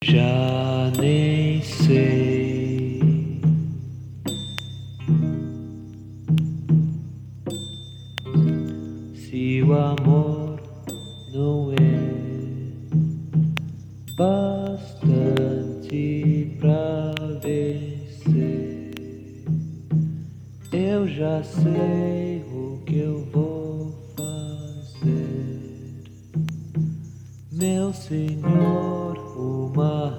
Já nem sei se o amor não é bastante pra vencer. Eu já sei o que eu vou fazer, meu senhor, uma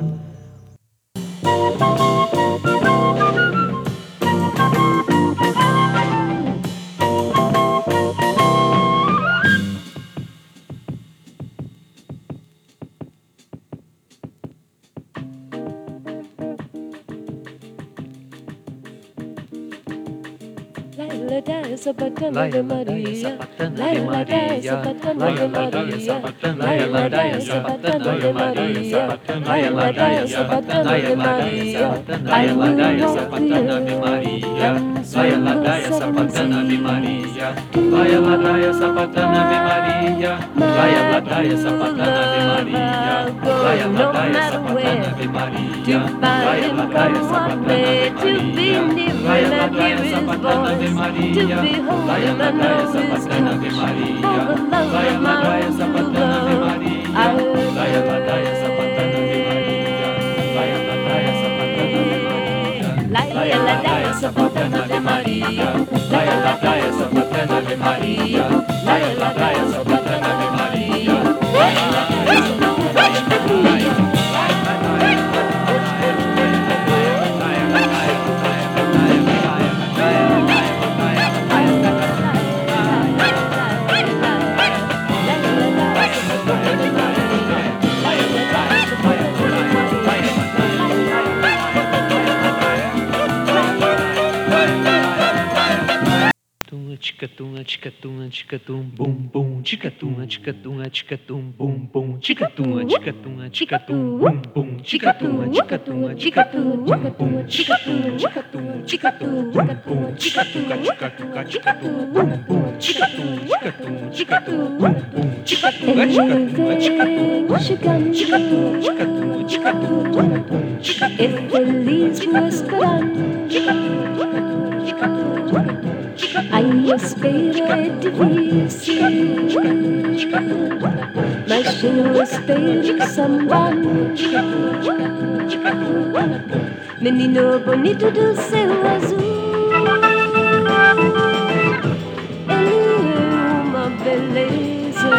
Sapatana de Maria, Laila Daya Sapatana de Maria, Laila Daya Sapatana de Maria, Laila Daya Sapatana de Maria, I will walk the earth and sing the seven seas to Laila Daya Sapatana de Maria, Laila Daya Sapatana de Maria, Laila Daya Sapatana de Maria, to find him come what may, to be near him and hear his voice, to behold him and know his touch. For the love of my true love, I Laila Daya Sapatana de Maria, Laila Daya Sapatana de Maria, Laila Daya Sapatana de Maria, Laila Daya Sapatana de Maria. Chicatunga, chicatunga, chicatum, bum bum, chicatunga, chicatunga, chicatum, bum bum, chicatunga, chicatunga, chicatum, bum bum, chicatunga, chicatunga, chicatum, bum bum, chicatunga, chicatunga, chicatum, bum bum, chicatunga, chicatunga, chicatum, bum bum, chicatunga, chicatunga, chicatum, bum bum, chicatunga, chicatunga, chicatum, chicatunga, chicatunga, chicatum, bum bum, chicatunga, É feliz vou esperando, ai, a espera é difícil, mas eu espero sambando. Menino bonito do céu azul, ele é uma beleza.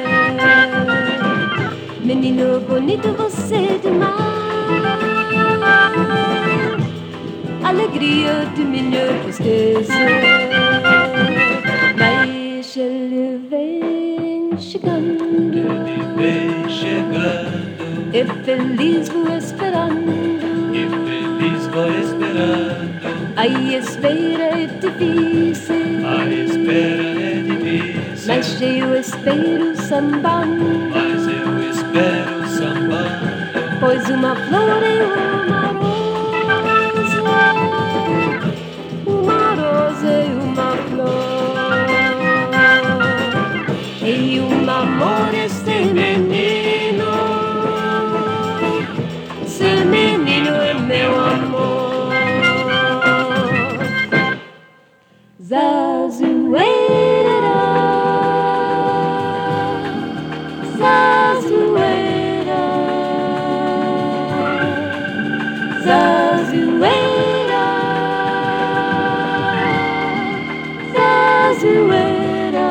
Menino bonito, você é demais, alegria de minha tristeza. Mas ele vem chegando, é feliz vou esperando, ai, a espera é difícil, mas eu espero sambando, pois uma flor é uma rosa, uma rosa é uma flor, e um amor este menino, seu menino é meu amor. Zazueira, Zazueira, Zazueira, Zazueira.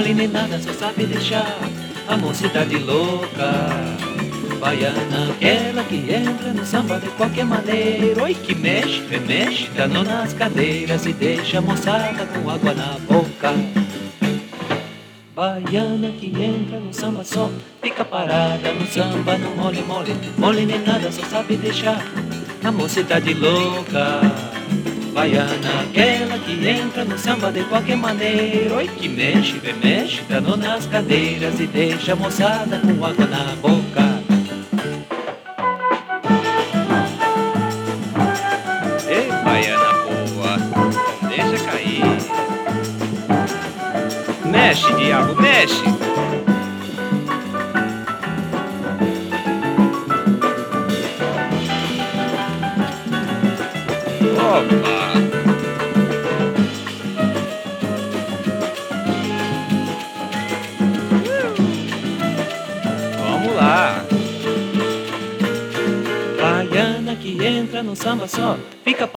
mole nem nada, só sabe deixar a mocidade louca. Baiana, aquela que entra no samba de qualquer maneira. Oi, que mexe, remexe, dando nas cadeiras e deixa a moçada com água na boca. Baiana que entra no samba só fica parada no samba, no mole, mole. Mole nem nada, só sabe deixar a mocidade louca. Baiana, aquela que entra no samba de qualquer maneira. Oi, que mexe, remexe, dando nas cadeiras e deixa a moçada com água na boca. Ei, baiana boa, não deixa cair. Mexe, diabo, mexe. Opa! Vamos lá. Baiana que entra no samba só fica